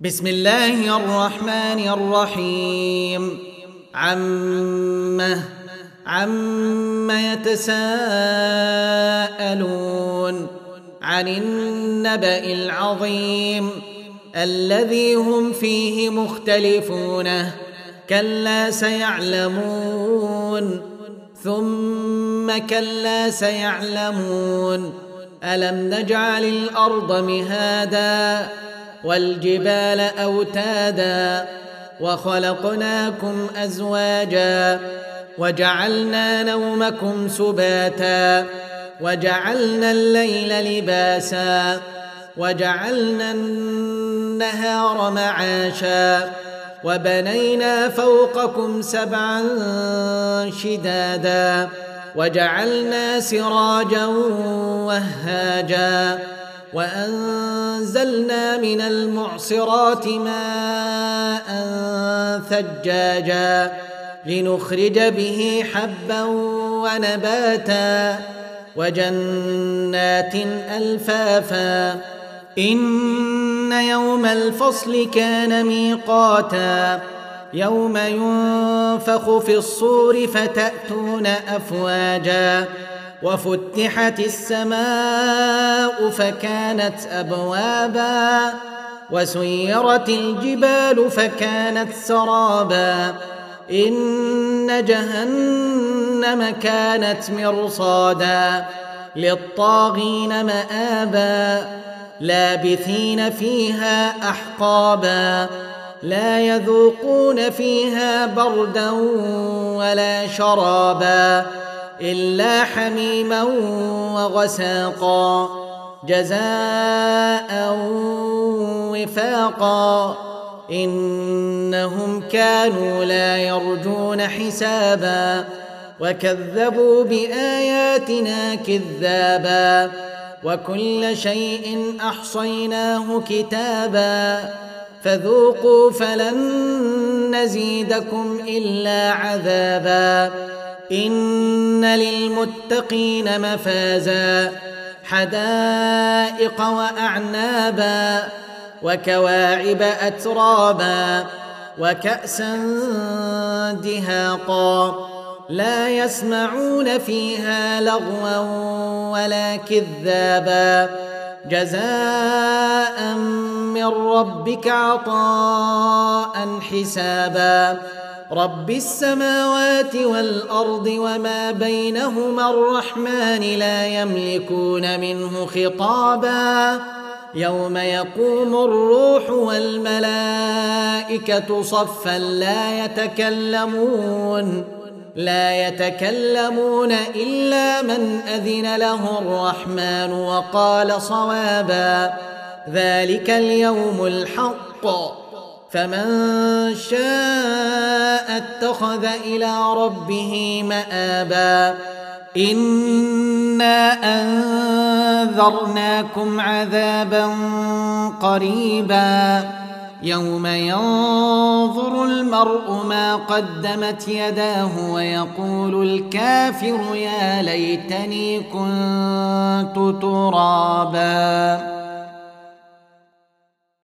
بسم الله الرحمن الرحيم. عم يتساءلون عن النبأ العظيم الذي هم فيه مختلفون كلا سيعلمون ثم كلا سيعلمون ألم نجعل الأرض مهادا والجبال أوتادا وخلقناكم أزواجا وجعلنا نومكم سباتا وجعلنا الليل لباسا وجعلنا النهار معاشا وبنينا فوقكم سبعا شدادا وجعلنا سراجا وهاجا وأنزلنا من المعصرات ماء ثجاجا لنخرج به حبا ونباتا وجنات ألفافا إن يوم الفصل كان ميقاتا يوم ينفخ في الصور فتأتون أفواجا وفتحت السماء فكانت أبوابا وسيرت الجبال فكانت سرابا إن جهنم كانت مرصادا للطاغين مآبا لابثين فيها أحقابا لا يذوقون فيها بردا ولا شرابا إلا حميما وغساقا جزاء وفاقا إنهم كانوا لا يرجون حسابا وكذبوا بآياتنا كذابا وكل شيء أحصيناه كتابا فذوقوا فلن نزيدكم إلا عذابا إن للمتقين مفازا حدائق وأعنابا وكواعب أترابا وكأسا دهاقا لا يسمعون فيها لغوا ولا كذابا جزاء من ربك عطاء حسابا رب السماوات والأرض وما بينهما الرحمن لا يملكون منه خطابا يوم يقوم الروح والملائكة صفا لا يتكلمون إلا من أذن له الرحمن وقال صوابا ذلك اليوم الحق فمن شاء اتخذ إلى ربه مآبا إنا أنذرناكم عذابا قريبا يوم ينظر المرء ما قدمت يداه ويقول الكافر يا ليتني كنت ترابا.